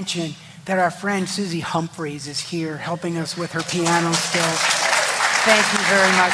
mention that our friend Susie Humphreys is here helping us with her piano skills. Thank you very much,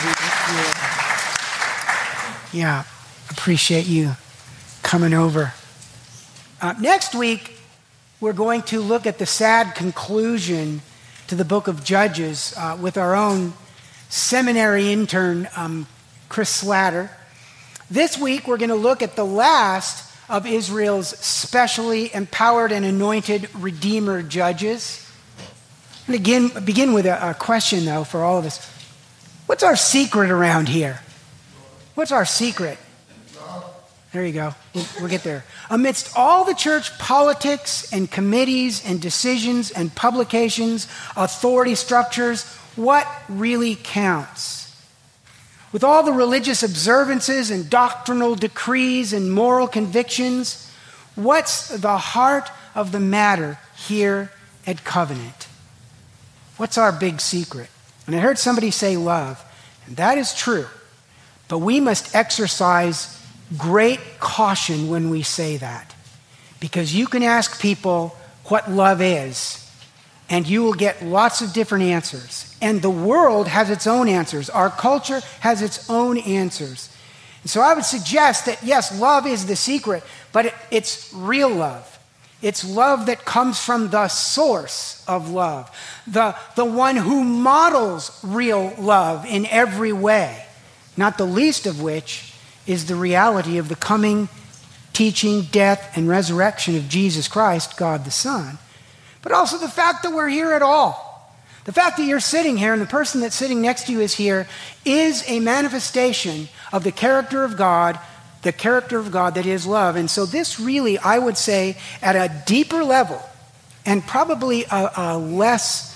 Susie. Yeah, appreciate you coming over. Next week, we're going to look at the sad conclusion to the book of Judges with our own seminary intern, Chris Slatter. This week, we're going to look at the last of Israel's specially empowered and anointed Redeemer judges. And again, begin with a question, though, for all of us. What's our secret around here? What's our secret? There you go. We'll get there. Amidst all the church politics and committees and decisions and publications, authority structures, what really counts? With all the religious observances and doctrinal decrees and moral convictions, what's the heart of the matter here at Covenant? What's our big secret? And I heard somebody say love, and that is true. But we must exercise great caution when we say that, because you can ask people what love is, and you will get lots of different answers. And the world has its own answers. Our culture has its own answers. And so I would suggest that, yes, love is the secret, but it's real love. It's love that comes from the source of love, the one who models real love in every way, not the least of which is the reality of the coming, teaching, death, and resurrection of Jesus Christ, God the Son. But also the fact that we're here at all. The fact that you're sitting here and the person that's sitting next to you is here is a manifestation of the character of God that is love. And so this really, I would say, at a deeper level and probably a less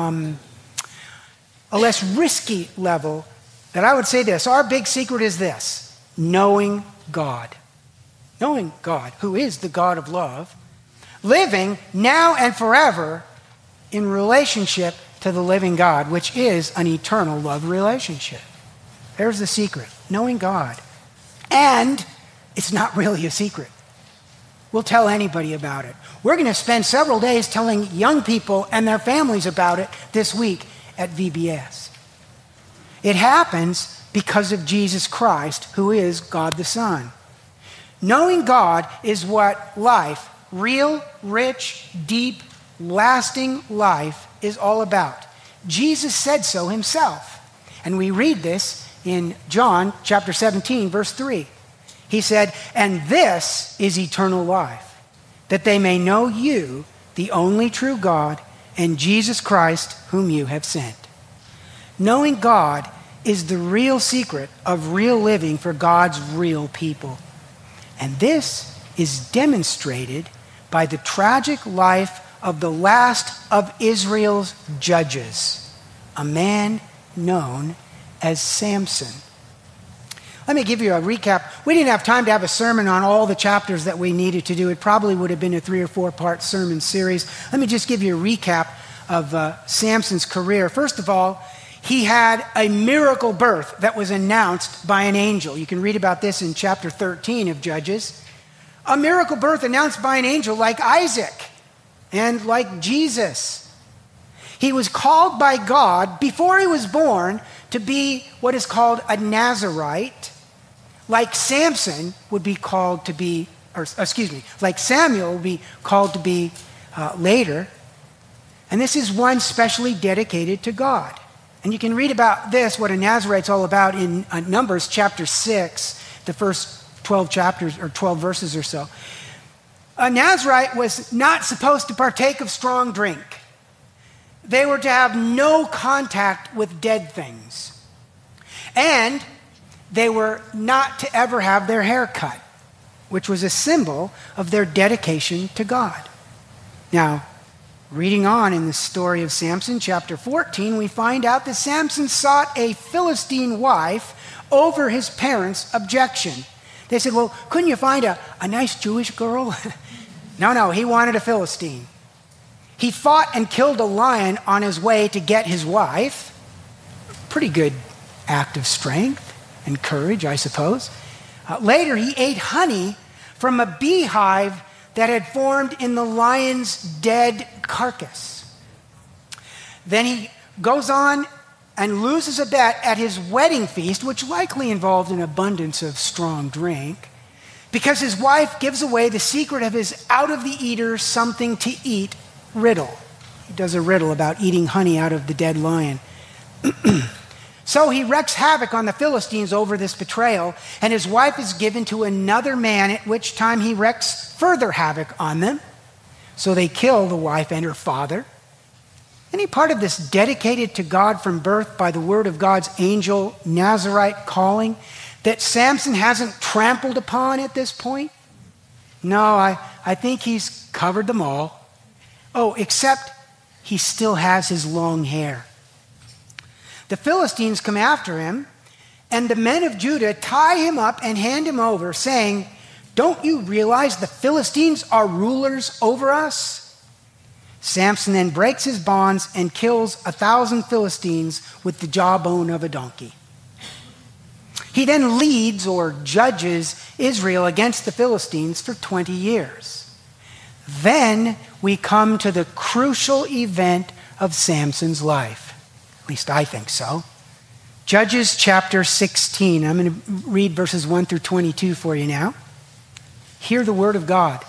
risky level, that I would say this. Our big secret is this: knowing God. Knowing God, who is the God of love, living now and forever in relationship to the living God, which is an eternal love relationship. There's the secret, knowing God. And it's not really a secret. We'll tell anybody about it. We're going to spend several days telling young people and their families about it this week at VBS. It happens because of Jesus Christ, who is God the Son. Knowing God is what life, real, rich, deep, lasting life is all about. Jesus said so himself. And we read this in John chapter 17, verse 3. He said, "And this is eternal life, that they may know you, the only true God, and Jesus Christ, whom you have sent." Knowing God is the real secret of real living for God's real people. And this is demonstrated by the tragic life of the last of Israel's judges, a man known as Samson. Let me give you a recap. We didn't have time to have a sermon on all the chapters that we needed to do. It probably would have been a 3 or 4 part sermon series. Let me just give you a recap of Samson's career. First of all, he had a miracle birth that was announced by an angel. You can read about this in chapter 13 of Judges. A miracle birth announced by an angel like Isaac and like Jesus. He was called by God before he was born to be what is called a Nazirite, like Samson would be called to be, like Samuel would be called to be later. And this is one specially dedicated to God. And you can read about this, what a Nazirite's all about, in Numbers chapter 6, the first 12 chapters or 12 verses or so. A Nazirite was not supposed to partake of strong drink. They were to have no contact with dead things. And they were not to ever have their hair cut, which was a symbol of their dedication to God. Now, reading on in the story of Samson, chapter 14, we find out that Samson sought a Philistine wife over his parents' objection. They said, "Well, couldn't you find a nice Jewish girl?" No, he wanted a Philistine. He fought and killed a lion on his way to get his wife. Pretty good act of strength and courage, I suppose. Later, he ate honey from a beehive that had formed in the lion's dead carcass. Then he goes on and loses a bet at his wedding feast, which likely involved an abundance of strong drink, because his wife gives away the secret of his out-of-the-eater something-to-eat riddle. He does a riddle about eating honey out of the dead lion. So he wreaks havoc on the Philistines over this betrayal, and his wife is given to another man, at which time he wreaks further havoc on them. So they kill the wife and her father. Any part of this dedicated to God from birth by the word of God's angel Nazarite calling that Samson hasn't trampled upon at this point? No, I think he's covered them all. Oh, except he still has his long hair. The Philistines come after him, and the men of Judah tie him up and hand him over, saying, "Don't you realize the Philistines are rulers over us?" Samson then breaks his bonds and kills 1,000 Philistines with the jawbone of a donkey. He then leads or judges Israel against the Philistines for 20 years. Then we come to the crucial event of Samson's life. At least I think so. Judges chapter 16. I'm going to read verses 1 through 22 for you now. Hear the word of God.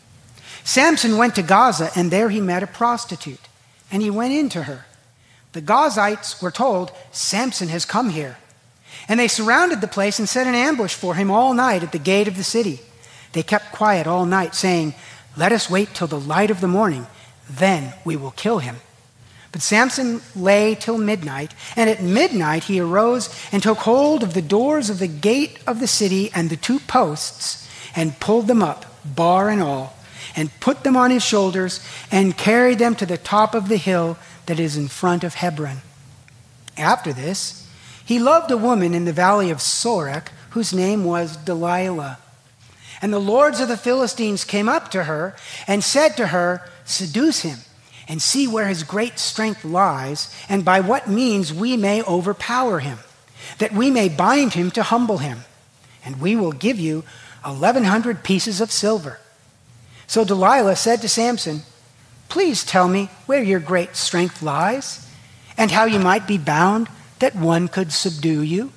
Samson went to Gaza, and there he met a prostitute, and he went into her. The Gazites were told, "Samson has come here." And they surrounded the place and set an ambush for him all night at the gate of the city. They kept quiet all night, saying, "Let us wait till the light of the morning, then we will kill him." But Samson lay till midnight, and at midnight he arose and took hold of the doors of the gate of the city and the 2 posts, and pulled them up, bar and all, and put them on his shoulders, and carried them to the top of the hill that is in front of Hebron. After this, he loved a woman in the valley of Sorek, whose name was Delilah. And the lords of the Philistines came up to her and said to her, "Seduce him, and see where his great strength lies, and by what means we may overpower him, that we may bind him to humble him. And we will give you 1,100 pieces of silver." So Delilah said to Samson, "Please tell me where your great strength lies, and how you might be bound that one could subdue you."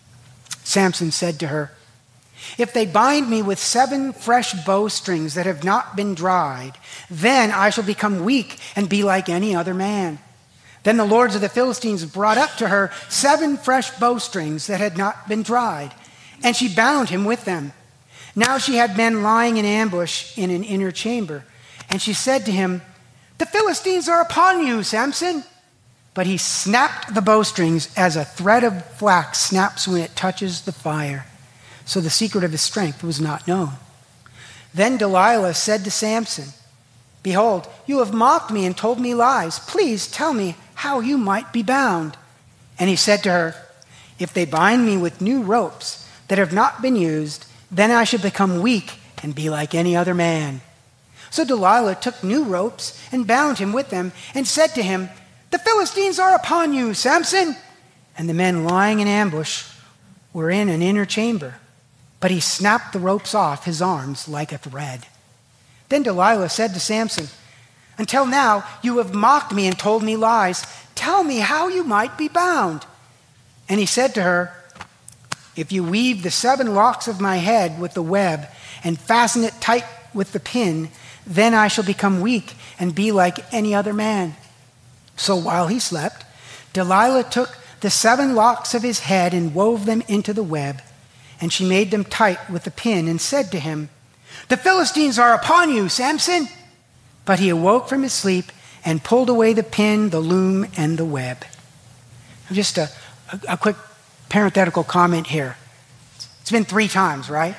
Samson said to her, "If they bind me with 7 fresh bowstrings that have not been dried, then I shall become weak and be like any other man." Then the lords of the Philistines brought up to her 7 fresh bowstrings that had not been dried, and she bound him with them. Now she had men lying in ambush in an inner chamber, and she said to him, "The Philistines are upon you, Samson." But he snapped the bowstrings as a thread of flax snaps when it touches the fire. So the secret of his strength was not known. Then Delilah said to Samson, "Behold, you have mocked me and told me lies. Please tell me how you might be bound." And he said to her, "If they bind me with new ropes that have not been used, then I should become weak and be like any other man." So Delilah took new ropes and bound him with them and said to him, "The Philistines are upon you, Samson." And the men lying in ambush were in an inner chamber. But he snapped the ropes off his arms like a thread. Then Delilah said to Samson, "Until now you have mocked me and told me lies. Tell me how you might be bound." And he said to her, "If you weave the 7 locks of my head with the web and fasten it tight with the pin, then I shall become weak and be like any other man." So while he slept, Delilah took the 7 locks of his head and wove them into the web, and she made them tight with the pin and said to him, "The Philistines are upon you, Samson." But he awoke from his sleep and pulled away the pin, the loom, and the web. Just a quick parenthetical comment here. It's been 3 times, right?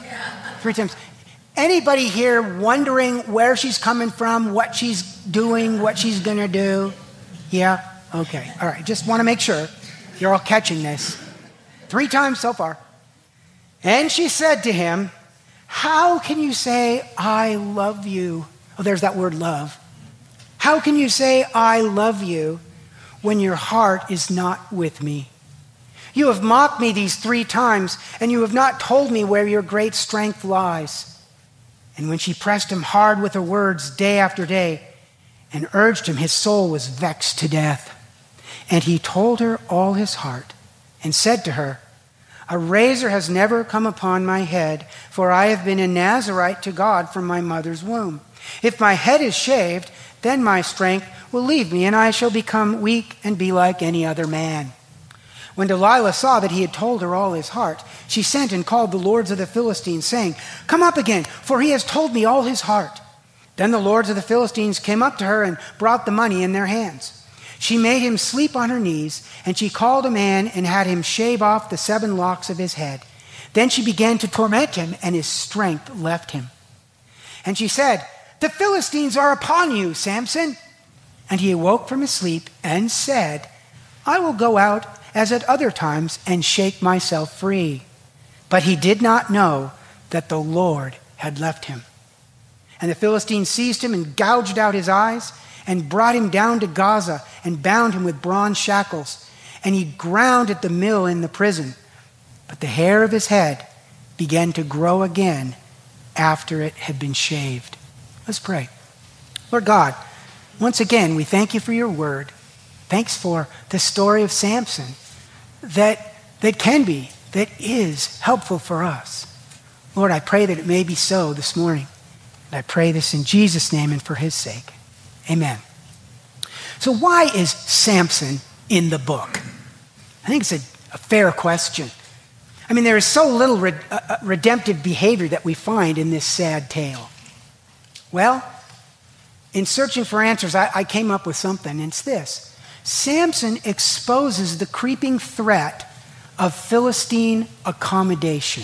3 times. Anybody here wondering where she's coming from, what she's doing, what she's going to do? Yeah? Okay. All right. Just want to make sure you're all catching this. 3 times so far. And she said to him, "How can you say, 'I love you'?" Oh, there's that word love. "How can you say, 'I love you,' when your heart is not with me? You have mocked me these 3 times, and you have not told me where your great strength lies." And when she pressed him hard with her words day after day and urged him, his soul was vexed to death. And he told her all his heart and said to her, a razor has never come upon my head, for I have been a Nazirite to God from my mother's womb. If my head is shaved, then my strength will leave me, and I shall become weak and be like any other man. When Delilah saw that he had told her all his heart, she sent and called the lords of the Philistines, saying, come up again, for he has told me all his heart. Then the lords of the Philistines came up to her and brought the money in their hands. She made him sleep on her knees, and she called a man and had him shave off the 7 locks of his head. Then she began to torment him, and his strength left him. And she said, the Philistines are upon you, Samson. And he awoke from his sleep and said, I will go out as at other times and shake myself free. But he did not know that the Lord had left him. And the Philistines seized him and gouged out his eyes and brought him down to Gaza and bound him with bronze shackles. And he ground at the mill in the prison. But the hair of his head began to grow again after it had been shaved. Let's pray. Lord God, once again, we thank you for your word. Thanks for the story of Samson that is helpful for us. Lord, I pray that it may be so this morning. And I pray this in Jesus' name and for his sake. Amen. So why is Samson in the book? I think it's a fair question. I mean, there is so little redemptive behavior that we find in this sad tale. Well, in searching for answers, I came up with something, and it's this. Samson exposes the creeping threat of Philistine accommodation.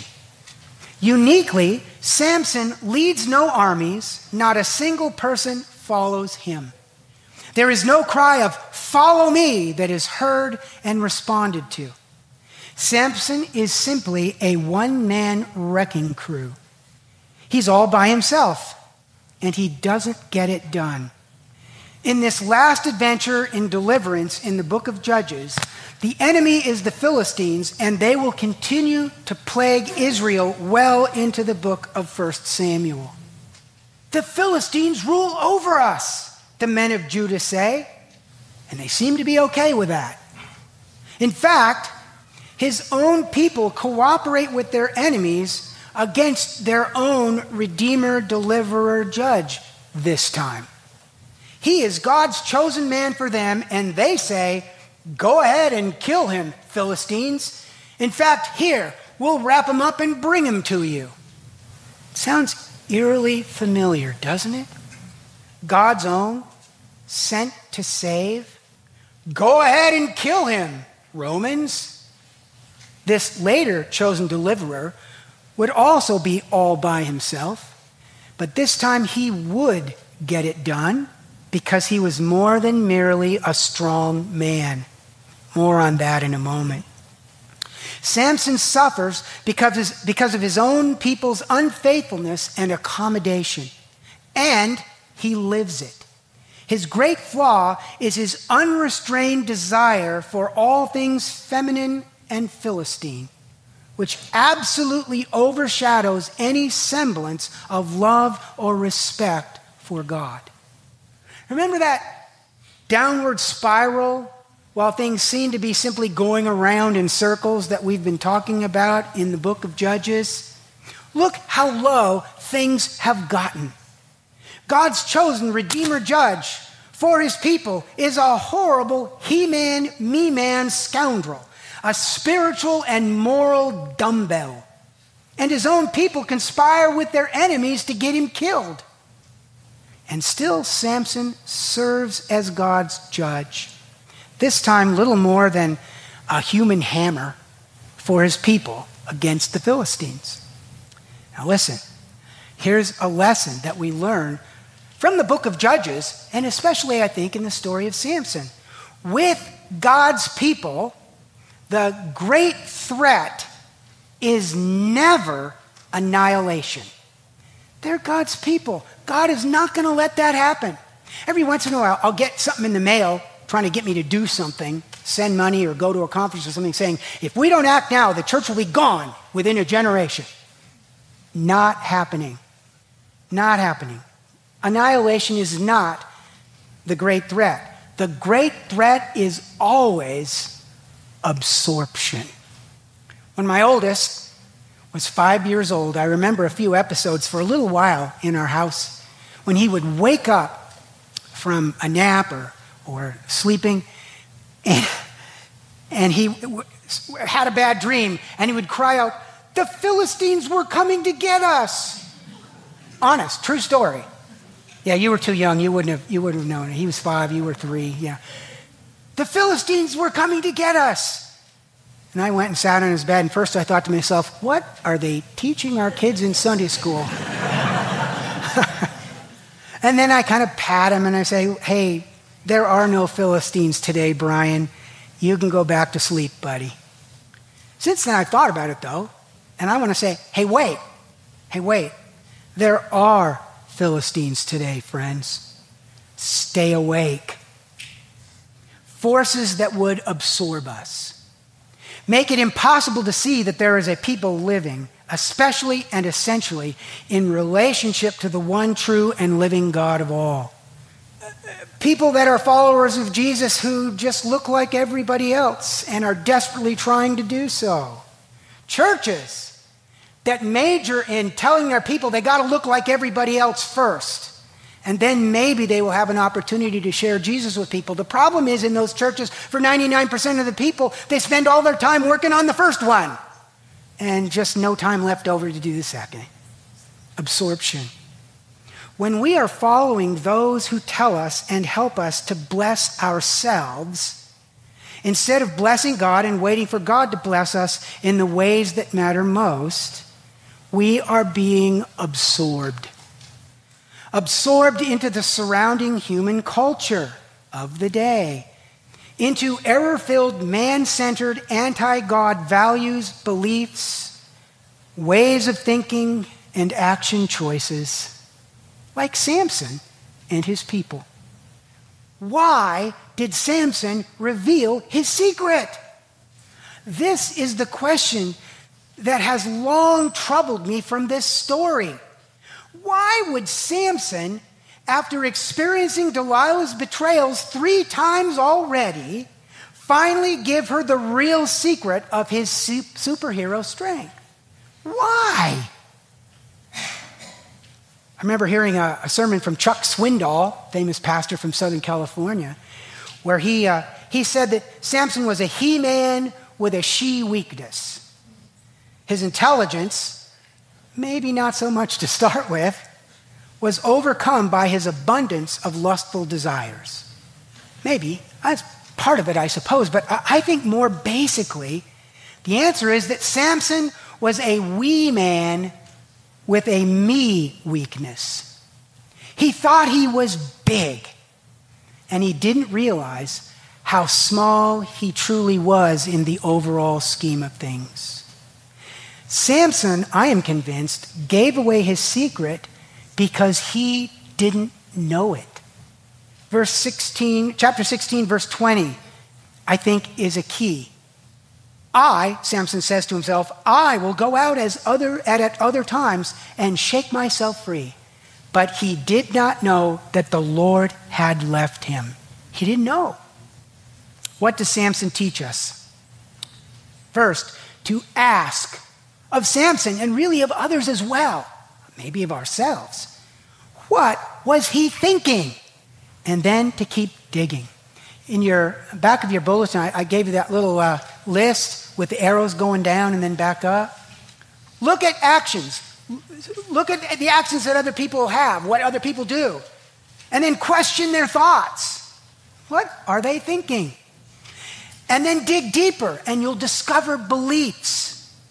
Uniquely, Samson leads no armies, not a single person follows him. There is no cry of, follow me, that is heard and responded to. Samson is simply a one-man wrecking crew. He's all by himself, and he doesn't get it done. In this last adventure in deliverance in the book of Judges, the enemy is the Philistines, and they will continue to plague Israel well into the book of 1 Samuel. The Philistines rule over us, the men of Judah say, and they seem to be okay with that. In fact, his own people cooperate with their enemies against their own Redeemer, Deliverer, Judge this time. He is God's chosen man for them, and they say, go ahead and kill him, Philistines. In fact, here, we'll wrap him up and bring him to you. Sounds eerily familiar, doesn't it? God's own, sent to save. Go ahead and kill him, Romans. This later chosen deliverer would also be all by himself, but this time he would get it done because he was more than merely a strong man. More on that in a moment. Samson suffers because of his own people's unfaithfulness and accommodation, and he lives it. His great flaw is his unrestrained desire for all things feminine and Philistine, which absolutely overshadows any semblance of love or respect for God. Remember that downward spiral while things seem to be simply going around in circles that we've been talking about in the book of Judges? Look how low things have gotten. God's chosen Redeemer Judge for his people is a horrible he-man, me-man scoundrel, a spiritual and moral dumbbell. And his own people conspire with their enemies to get him killed. And still Samson serves as God's judge. This time little more than a human hammer for his people against the Philistines. Now listen, here's a lesson that we learn from the book of Judges, and especially I think in the story of Samson. With God's people, the great threat is never annihilation. They're God's people. God is not going to let that happen. Every once in a while, I'll get something in the mail trying to get me to do something, send money or go to a conference or something, saying, if we don't act now, the church will be gone within a generation. Not happening. Not happening. Annihilation is not the great threat. The great threat is always absorption. When my oldest was 5 years old, I remember a few episodes for a little while in our house when he would wake up from a nap or sleeping, and he had a bad dream, and he would cry out, "The Philistines were coming to get us." Honest, true story. Yeah, you were too young. You wouldn't have known it. He was 5, you were 3. Yeah. "The Philistines were coming to get us." And I went and sat on his bed, and first I thought to myself, what are they teaching our kids in Sunday school? And then I kind of pat him and I say, "Hey, there are no Philistines today, Brian. You can go back to sleep, buddy." Since then I've thought about it though, and I want to say, hey, wait. There are Philistines today, friends. Stay awake. Forces that would absorb us. Make it impossible to see that there is a people living, especially and essentially, in relationship to the one true and living God of all. People that are followers of Jesus who just look like everybody else and are desperately trying to do so. Churches that major in telling their people they got to look like everybody else first. And then maybe they will have an opportunity to share Jesus with people. The problem is in those churches, for 99% of the people, they spend all their time working on the first one. And just no time left over to do the second. Absorption. When we are following those who tell us and help us to bless ourselves, instead of blessing God and waiting for God to bless us in the ways that matter most, we are being absorbed. Absorbed into the surrounding human culture of the day, into error-filled, man-centered, anti-God values, beliefs, ways of thinking, and action choices, like Samson and his people. Why did Samson reveal his secret? This is the question that has long troubled me from this story. Why would Samson, after experiencing Delilah's betrayals 3 times already, finally give her the real secret of his superhero strength? Why? I remember hearing a sermon from Chuck Swindoll, famous pastor from Southern California, where he said that Samson was a he-man with a she weakness. His intelligence, maybe not so much to start with, was overcome by his abundance of lustful desires. Maybe, that's part of it, I suppose, but I think more basically, the answer is that Samson was a wee man with a me weakness. He thought he was big, and he didn't realize how small he truly was in the overall scheme of things. Samson, I am convinced, gave away his secret because he didn't know it. Chapter 16, verse 20, I think is a key. Samson says to himself, I will go out at other times and shake myself free. But he did not know that the Lord had left him. He didn't know. What does Samson teach us? First, to ask of Samson, and really of others as well, maybe of ourselves, what was he thinking? And then to keep digging. In your back of your bulletin, I gave you that little list with the arrows going down and then back up. Look at actions. Look at the actions that other people have, what other people do. And then question their thoughts. What are they thinking? And then dig deeper, and you'll discover beliefs.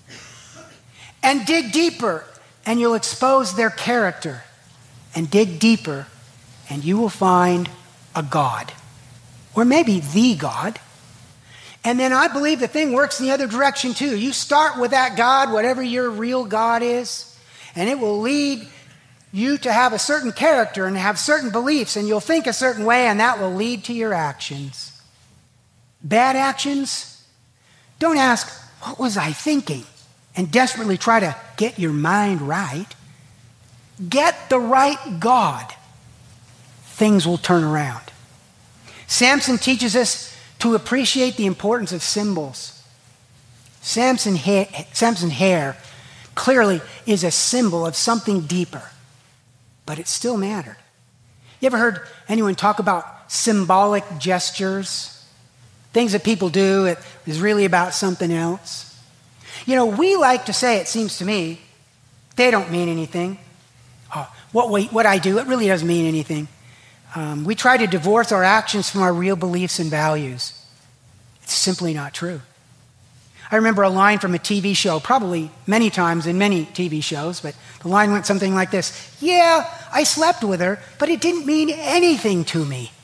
And dig deeper, and you'll expose their character. And dig deeper, and you will find a God. Or maybe the God. And then I believe the thing works in the other direction too. You start with that God, whatever your real God is, and it will lead you to have a certain character and have certain beliefs, and you'll think a certain way, and that will lead to your actions. Bad actions? Don't ask, what was I thinking? And desperately try to get your mind right. get the right God, things will turn around. Samson teaches us to appreciate the importance of symbols. Samson's hair clearly is a symbol of something deeper, but it still mattered. You ever heard anyone talk about symbolic gestures? Things that people do, it is really about something else. You know, we like to say, it seems to me, they don't mean anything. What I do, it really doesn't mean anything. We try to divorce our actions from our real beliefs and values. It's simply not true. I remember a line from a TV show, probably many times in many TV shows, but the line went something like this: "Yeah, I slept with her, but it didn't mean anything to me."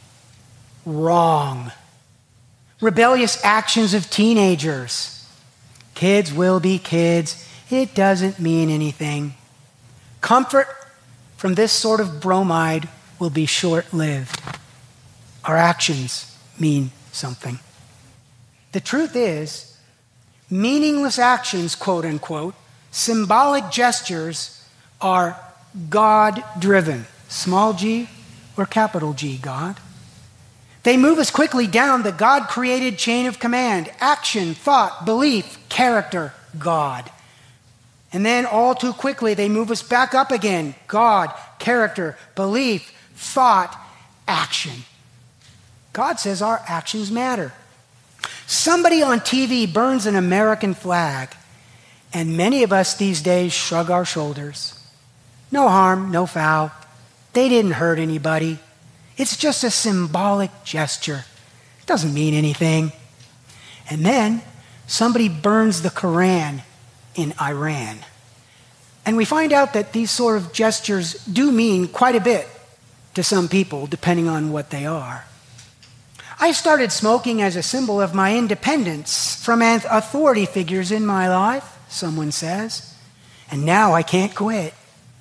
Wrong. Rebellious actions of teenagers. Kids will be kids. It doesn't mean anything. Comfort from this sort of bromide will be short-lived. Our actions mean something. The truth is, meaningless actions, quote unquote, symbolic gestures are God-driven. Small g or capital G, God. They move us quickly down the God-created chain of command: action, thought, belief, character, God. And then all too quickly, they move us back up again: God, character, belief, thought, action. God says our actions matter. Somebody on TV burns an American flag, and many of us these days shrug our shoulders. No harm, no foul. They didn't hurt anybody. It's just a symbolic gesture. It doesn't mean anything. And then somebody burns the Koran in Iran. And we find out that these sort of gestures do mean quite a bit to some people, depending on what they are. I started smoking as a symbol of my independence from authority figures in my life, someone says, and now I can't quit.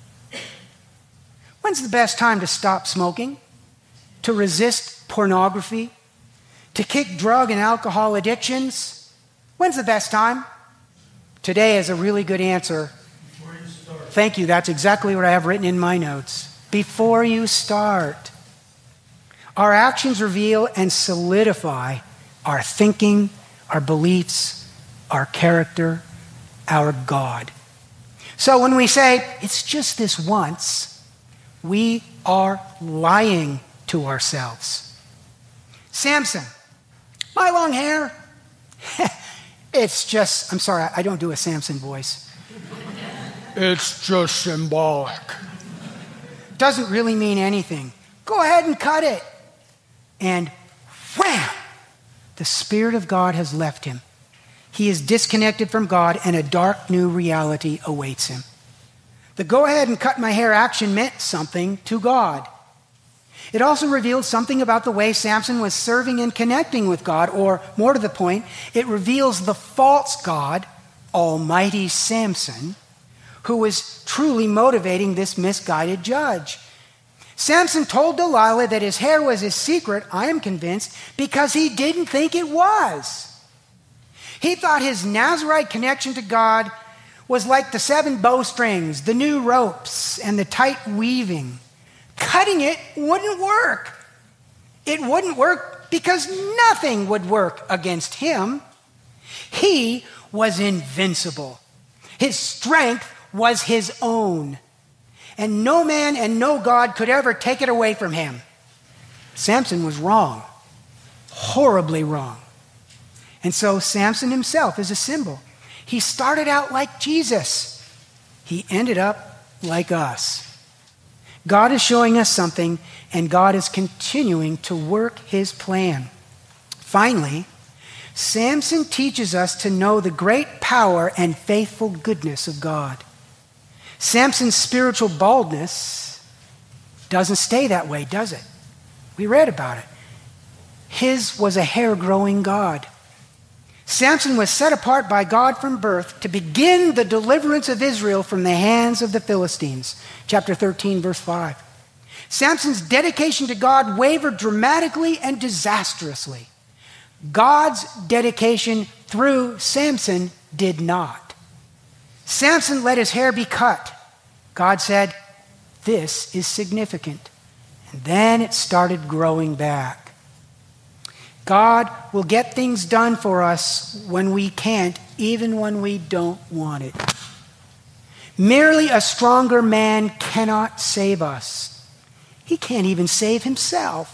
When's the best time to stop smoking? To resist pornography? To kick drug and alcohol addictions? When's the best time? Today is a really good answer. Before you start. Thank you. That's exactly what I have written in my notes. Before you start. Our actions reveal and solidify our thinking, our beliefs, our character, our God. So when we say, it's just this once, we are lying to ourselves. Samson, my long hair, it's just, I'm sorry, I don't do a Samson voice. It's just symbolic. Doesn't really mean anything. Go ahead and cut it. And wham! The Spirit of God has left him. He is disconnected from God, and a dark new reality awaits him. The go ahead and cut my hair action meant something to God. It also revealed something about the way Samson was serving and connecting with God, or more to the point, it reveals the false God, Almighty Samson, who was truly motivating this misguided judge. Samson told Delilah that his hair was his secret, I am convinced, because he didn't think it was. He thought his Nazirite connection to God was like the 7 bowstrings, the new ropes, and the tight weaving. Cutting it wouldn't work. It wouldn't work because nothing would work against him. He was invincible. His strength was his own. And no man and no God could ever take it away from him. Samson was wrong, horribly wrong. And so Samson himself is a symbol. He started out like Jesus. He ended up like us. God is showing us something, and God is continuing to work his plan. Finally, Samson teaches us to know the great power and faithful goodness of God. Samson's spiritual baldness doesn't stay that way, does it? We read about it. His was a hair-growing God. Samson was set apart by God from birth to begin the deliverance of Israel from the hands of the Philistines. Chapter 13, verse 5. Samson's dedication to God wavered dramatically and disastrously. God's dedication through Samson did not. Samson let his hair be cut. God said, this is significant. And then it started growing back. God will get things done for us when we can't, even when we don't want it. Merely a stronger man cannot save us. He can't even save himself.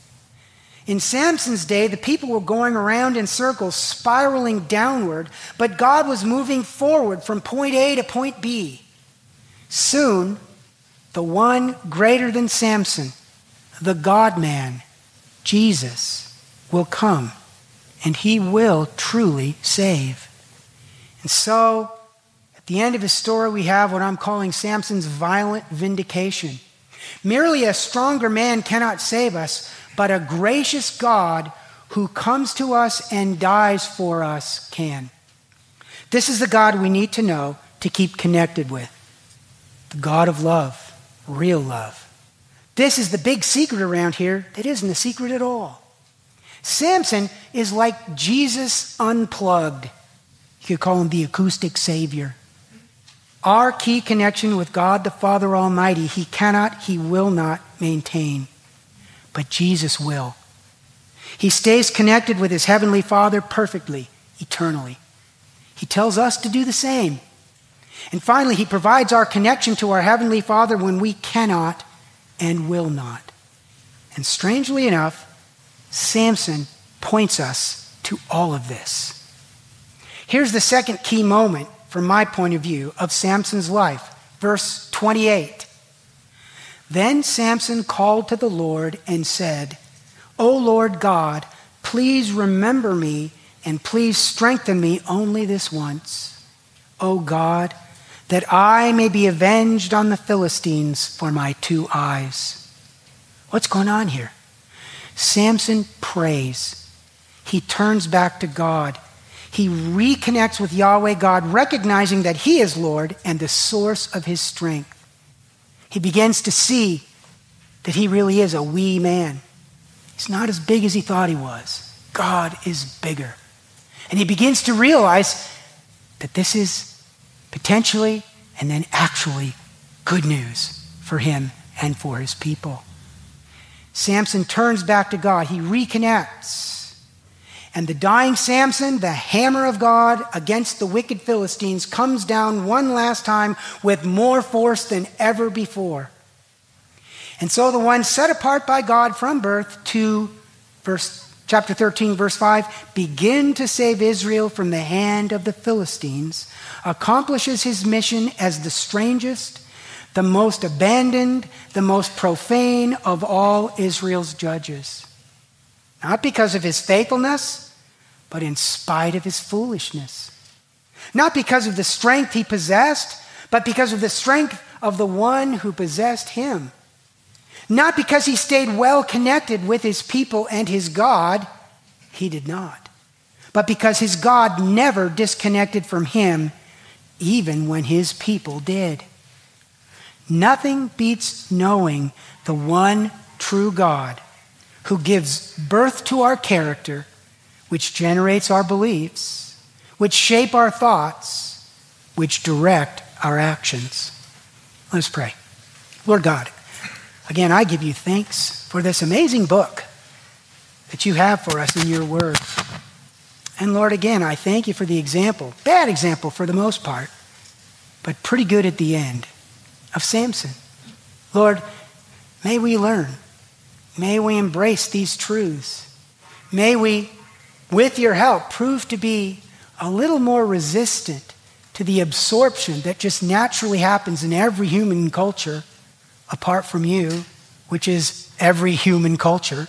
In Samson's day, the people were going around in circles, spiraling downward, but God was moving forward from point A to point B. Soon, the one greater than Samson, the God-man, Jesus, will come, and he will truly save. And so, at the end of his story, we have what I'm calling Samson's violent vindication. Merely a stronger man cannot save us, but a gracious God who comes to us and dies for us can. This is the God we need to know to keep connected with. The God of love, real love. This is the big secret around here that isn't a secret at all. Samson is like Jesus unplugged. You could call him the acoustic savior. Our key connection with God the Father Almighty, he cannot, he will not maintain. But Jesus will. He stays connected with his heavenly Father perfectly, eternally. He tells us to do the same. And finally, he provides our connection to our heavenly Father when we cannot and will not. And strangely enough, Samson points us to all of this. Here's the second key moment, from my point of view, of Samson's life. Verse 28. Then Samson called to the Lord and said, O Lord God, please remember me and please strengthen me only this once. O God, that I may be avenged on the Philistines for my 2 eyes. What's going on here? Samson prays. He turns back to God. He reconnects with Yahweh God, recognizing that he is Lord and the source of his strength. He begins to see that he really is a wee man. He's not as big as he thought he was. God is bigger. And he begins to realize that this is potentially and then actually good news for him and for his people. Samson turns back to God. He reconnects. And the dying Samson, the hammer of God against the wicked Philistines, comes down one last time with more force than ever before. And so the one set apart by God from birth to chapter 13, verse 5, begin to save Israel from the hand of the Philistines, accomplishes his mission as the strangest, the most abandoned, the most profane of all Israel's judges. Not because of his faithfulness, but in spite of his foolishness. Not because of the strength he possessed, but because of the strength of the one who possessed him. Not because he stayed well connected with his people and his God, he did not. But because his God never disconnected from him, even when his people did. Nothing beats knowing the one true God who gives birth to our character, which generates our beliefs, which shape our thoughts, which direct our actions. Let's pray. Lord God, again, I give you thanks for this amazing book that you have for us in your word. And Lord, again, I thank you for the example, bad example for the most part, but pretty good at the end, of Samson. Lord, may we learn. May we embrace these truths. May we, with your help, prove to be a little more resistant to the absorption that just naturally happens in every human culture, apart from you, which is every human culture.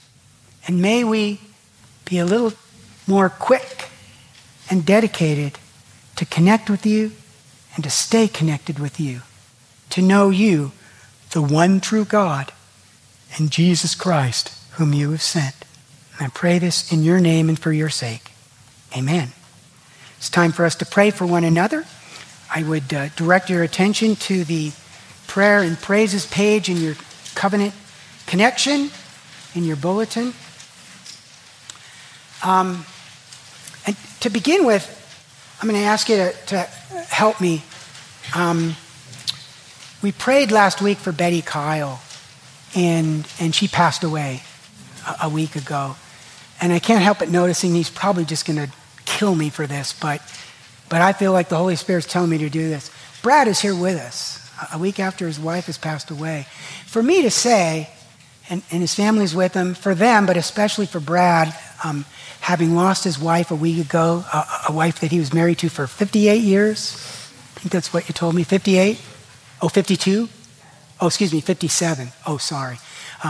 And may we be a little more quick and dedicated to connect with you and to stay connected with you, to know you, the one true God, and Jesus Christ, whom you have sent. And I pray this in your name and for your sake. Amen. It's time for us to pray for one another. I would direct your attention to the prayer and praises page in your covenant connection, in your bulletin. And to begin with, I'm going to ask you to help me. We prayed last week for Betty Kyle, and she passed away a week ago. And I can't help but noticing he's probably just going to kill me for this, but I feel like the Holy Spirit's telling me to do this. Brad is here with us a week after his wife has passed away. For me to say, and his family's with him, for them, but especially for Brad, having lost his wife a week ago, a wife that he was married to for 58 years. I think that's what you told me, 58? Oh, 52? Oh, excuse me, 57. Oh, sorry.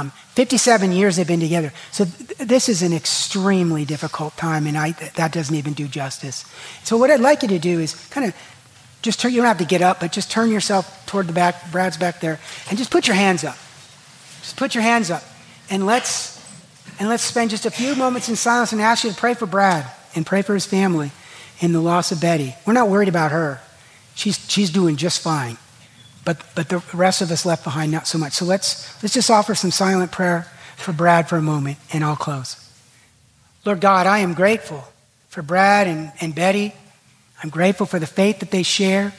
57 years they've been together. So this is an extremely difficult time, and that doesn't even do justice. So what I'd like you to do is kind of just turn, you don't have to get up, but just turn yourself toward the back, Brad's back there, and just put your hands up. Just put your hands up, and let's spend just a few moments in silence and ask you to pray for Brad and pray for his family in the loss of Betty. We're not worried about her. She's doing just fine. But the rest of us left behind, not so much. So let's just offer some silent prayer for Brad for a moment, and I'll close. Lord God, I am grateful for Brad and Betty. I'm grateful for the faith that they share,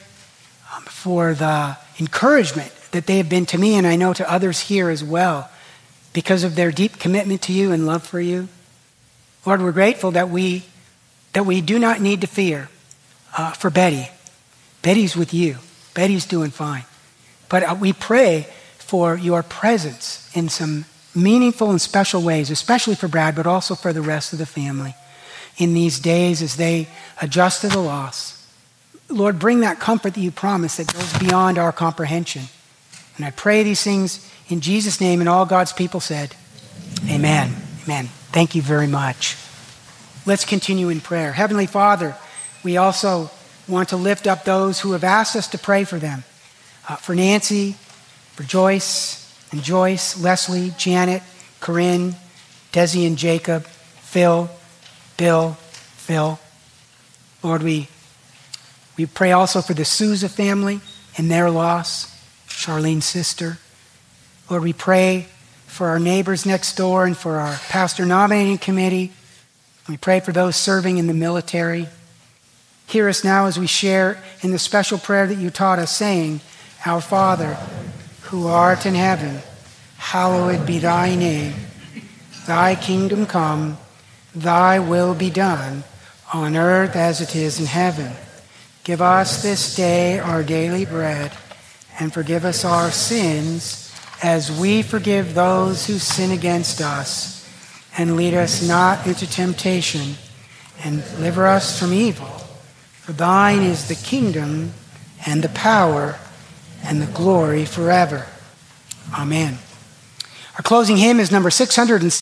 for the encouragement that they have been to me, and I know to others here as well, because of their deep commitment to you and love for you. Lord, we're grateful that we do not need to fear for Betty. Betty's with you. Betty's doing fine. But we pray for your presence in some meaningful and special ways, especially for Brad, but also for the rest of the family in these days as they adjust to the loss. Lord, bring that comfort that you promised that goes beyond our comprehension. And I pray these things in Jesus' name, and all God's people said, amen. Amen. Thank you very much. Let's continue in prayer. Heavenly Father, we also want to lift up those who have asked us to pray for them. For Nancy, for Joyce and Joyce, Leslie, Janet, Corinne, Desi and Jacob, Phil, Bill, Phil. Lord, we pray also for the Souza family and their loss, Charlene's sister. Lord, we pray for our neighbors next door and for our pastor nominating committee. We pray for those serving in the military. Hear us now as we share in the special prayer that you taught us, saying, Our Father, who art in heaven, hallowed be thy name. Thy kingdom come, thy will be done, on earth as it is in heaven. Give us this day our daily bread, and forgive us our sins, as we forgive those who sin against us. And lead us not into temptation, and deliver us from evil. For thine is the kingdom, and the power, and the glory forever. Amen. Our closing hymn is number 600.